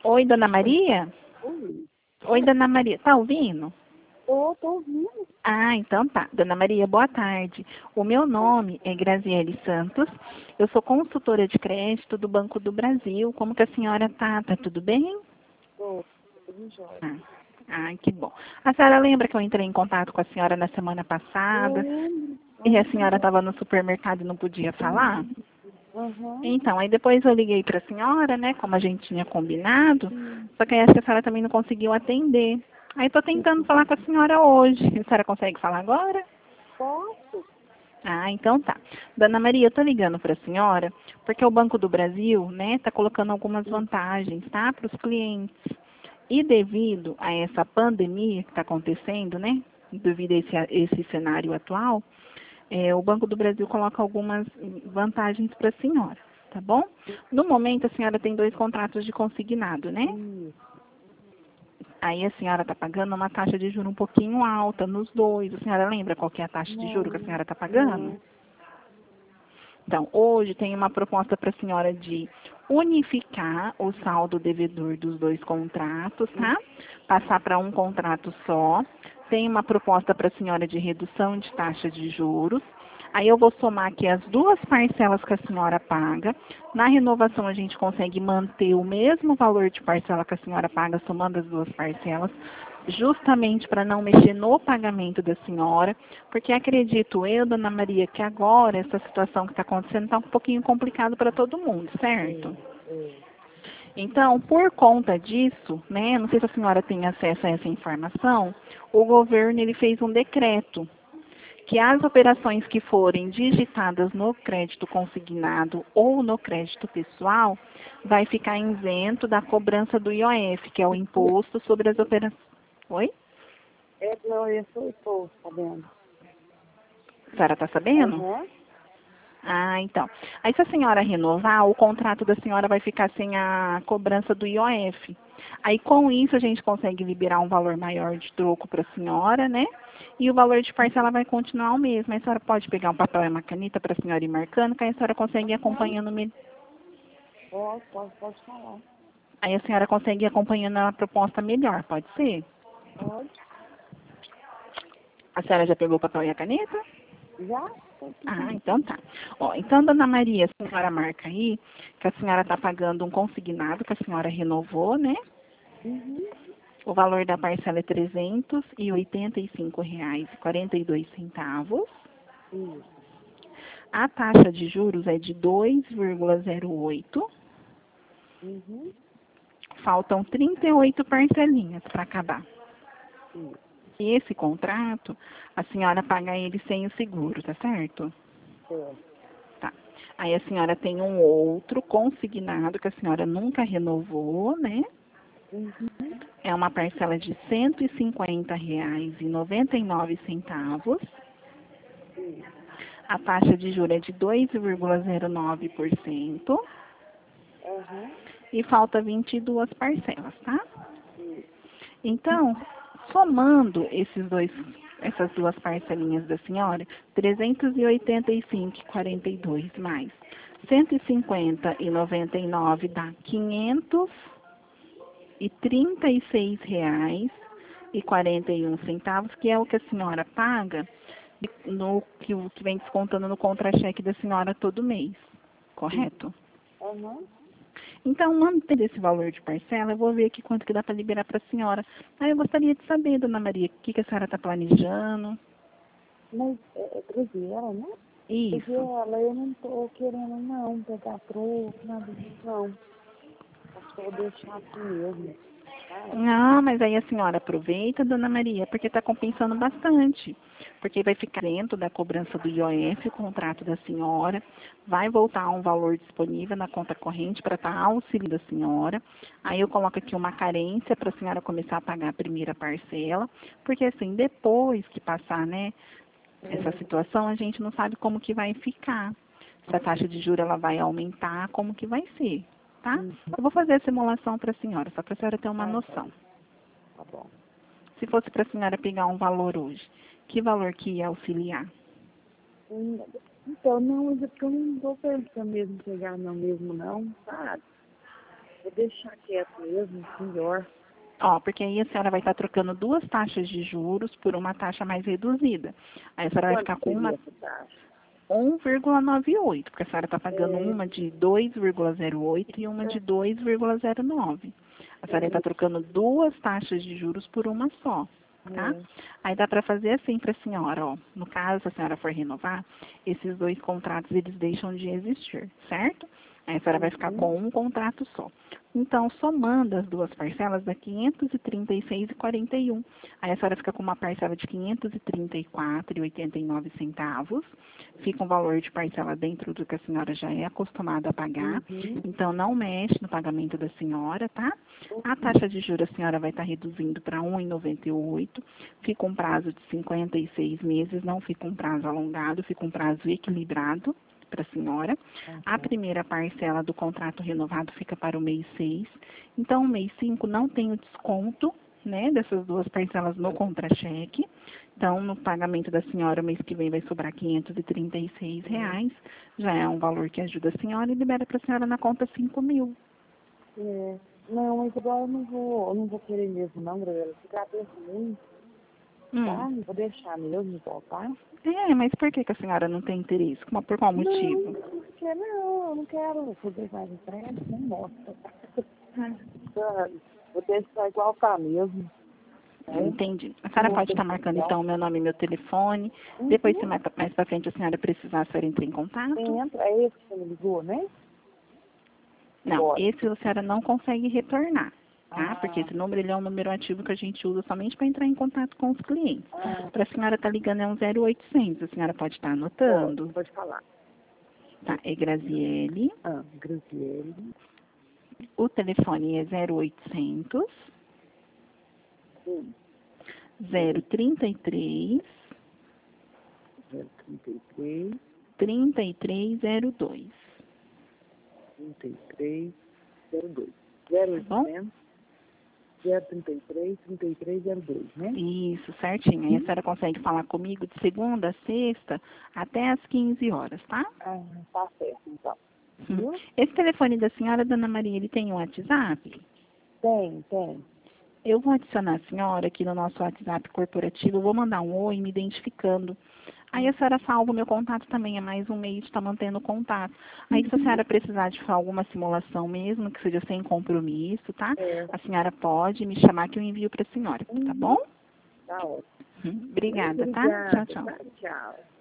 Oi, Dona Maria? Oi. Oi, Dona Maria. Tá ouvindo? Tô ouvindo. Ah, então tá. Dona Maria, boa tarde. O meu nome é Graziele Santos. Eu sou consultora de crédito do Banco do Brasil. Como que a senhora tá? Tá tudo bem? Tô, tudo jóia. Ah, que bom. A senhora lembra que eu entrei em contato com a senhora na semana passada Lembro. e a senhora estava no supermercado e não podia falar? Aham. Então, aí depois eu liguei para a senhora, né, como a gente tinha combinado, Sim. só que aí acho que a senhora também não conseguiu atender. Aí estou tentando falar com a senhora hoje. A senhora consegue falar agora? Posso? Ah, então tá. Dona Maria, eu tô ligando para a senhora porque o Banco do Brasil, né, tá colocando algumas vantagens, tá, para os clientes. E devido a essa pandemia que está acontecendo, né, devido a esse cenário atual, o Banco do Brasil coloca algumas vantagens para a senhora, tá bom? No momento, a senhora tem 2 contratos de consignado, né? Isso. Aí a senhora está pagando uma taxa de juro um pouquinho alta nos dois. A senhora lembra qual que é a taxa de juro que a Não, senhora está pagando? não. Então, hoje tem uma proposta para a senhora de unificar o saldo devedor dos 2 contratos, tá? Passar para um contrato só. Tem uma proposta para a senhora de redução de taxa de juros. Aí eu vou somar aqui as 2 parcelas que a senhora paga. Na renovação a gente consegue manter o mesmo valor de parcela que a senhora paga, somando as 2 parcelas, justamente para não mexer no pagamento da senhora, porque acredito eu, Dona Maria, que agora essa situação que está acontecendo está um pouquinho complicado para todo mundo, certo? É. Então, por conta disso, né, não sei se a senhora tem acesso a essa informação, o governo ele fez um decreto que as operações que forem digitadas no crédito consignado ou no crédito pessoal vai ficar isento da cobrança do IOF, que é o Imposto sobre as Operações. Oi? Não, eu tô sabendo. A senhora está sabendo? Aham. Ah, então. Aí se a senhora renovar, o contrato da senhora vai ficar sem a cobrança do IOF. Aí com isso a gente consegue liberar um valor maior de troco para a senhora, né? E o valor de parcela vai continuar o mesmo. Aí a senhora pode pegar um papel e uma caneta para a senhora ir marcando, que aí a senhora consegue ir Aham. acompanhando. Pode falar. Aí a senhora consegue ir acompanhando a proposta melhor, pode ser? Pode. A senhora já pegou o papel e a caneta? Já? Pode Ah, sim. então tá. Ó, então, Dona Maria, a senhora marca aí que a senhora está pagando um consignado que a senhora renovou, né? Uhum. O valor da parcela é R$ 385,42. Isso. A taxa de juros é de 2,08. Uhum. Faltam 38 parcelinhas para acabar. Isso. E esse contrato, a senhora paga ele sem o seguro, tá certo? Certo. Tá. Aí a senhora tem um outro consignado que a senhora nunca renovou, né? Uhum. É uma parcela de R$ 150,99. Isso. A taxa de juros é de 2,09% Aham. e falta 22 parcelas, tá? Isso. Então, somando essas 2 parcelinhas da senhora, 385,42 mais 150,99 dá R$ 536,41, que é o que a senhora paga no que vem descontando no contra-cheque da senhora todo mês, correto? Aham. Então, mantendo esse valor de parcela, eu vou ver aqui quanto que dá para liberar para a senhora. Aí eu gostaria de saber, Dona Maria, o que a senhora está planejando? Mas é Graziela, né? Isso. Graziela, eu não tô querendo não pegar troco, nada disso não. Acho que eu vou deixar assim mesmo, sabe? Não, mas aí a senhora aproveita, Dona Maria, porque está compensando bastante. Porque vai ficar dentro da cobrança do IOF, o contrato da senhora, vai voltar um valor disponível na conta corrente para estar auxiliando a senhora. Aí eu coloco aqui uma carência para a senhora começar a pagar a primeira parcela, porque assim, depois que passar, né, essa situação, a gente não sabe como que vai ficar. Se a taxa de juros ela vai aumentar, como que vai ser, tá? Hum. Eu vou fazer a simulação para a senhora, só para a senhora ter uma Tá, noção. tá bom. Se fosse para a senhora pegar um valor hoje, que valor que ia auxiliar? Hum. Então, não, mas é porque eu não tô pensando mesmo em pegar não mesmo não, sabe? deixar quieto mesmo, melhor. Ó, porque aí a senhora vai estar trocando duas taxas de juros por uma taxa mais reduzida. Aí a senhora vai Quanto ficar com seria uma essa taxa? 1,98, porque a senhora está pagando É, uma de 2,08 e uma de 2,09. A senhora está trocando duas taxas de juros por uma só, tá? Aí dá para fazer assim para a senhora, ó. No caso, se a senhora for renovar, esses dois contratos eles deixam de existir, certo? Aí a senhora vai ficar com um contrato só. Então, somando as duas parcelas, dá 536,41. Aí a senhora fica com uma parcela de 534,89 centavos. Fica um valor de parcela dentro do que a senhora já é acostumada a pagar. Então, não mexe no pagamento da senhora, tá? A taxa de juros a senhora vai estar reduzindo para 1,98. Fica um prazo de 56 meses, não fica um prazo alongado, fica um prazo equilibrado para a senhora. A primeira parcela do contrato renovado fica para o mês 6. Então, o mês 5 não tem o desconto, né, dessas duas parcelas no contra-cheque. Então, no pagamento da senhora, o mês que vem vai sobrar R$ 536. Já é um valor que ajuda a senhora e libera para a senhora na conta 5.000. É. Não, mas agora eu não vou querer mesmo não, Gabriela. Você já pensa muito, tá? Não vou deixar mesmo voltar. É, mas por que a senhora não tem interesse? Por qual motivo? Não, eu não quero fazer mais empréstimo, não mostra. Vou deixar igual tá mesmo. Entendi. A senhora pode estar marcando, então, o meu nome e meu telefone. Depois, se mais para frente a senhora precisar, a senhora entra em contato. É esse que você me ligou, né? Não, esse a senhora não consegue retornar, tá? Porque esse número ele é um número ativo que a gente usa somente para entrar em contato com os clientes. Para a senhora estar ligando é um 0800. A senhora pode estar anotando. Pode falar. Tá, é Graziele. Graziele. O telefone é 0800 033 3302. 3302. Bom? 033 3302, né? Isso, certinho. Aí a senhora consegue falar comigo de segunda a sexta até às 15 horas, tá? Tá certo, então. Esse telefone da senhora, dona Maria, ele tem um WhatsApp? Tem. Eu vou adicionar a senhora aqui no nosso WhatsApp corporativo, eu vou mandar um oi me identificando. Aí a senhora salva o meu contato também, é mais um meio de estar mantendo o contato. Aí se a senhora precisar de alguma simulação mesmo, que seja sem compromisso, tá? A senhora pode me chamar que eu envio para a senhora, tá bom? Tá ótimo. Obrigada, tá? Tchau, tchau. Tchau.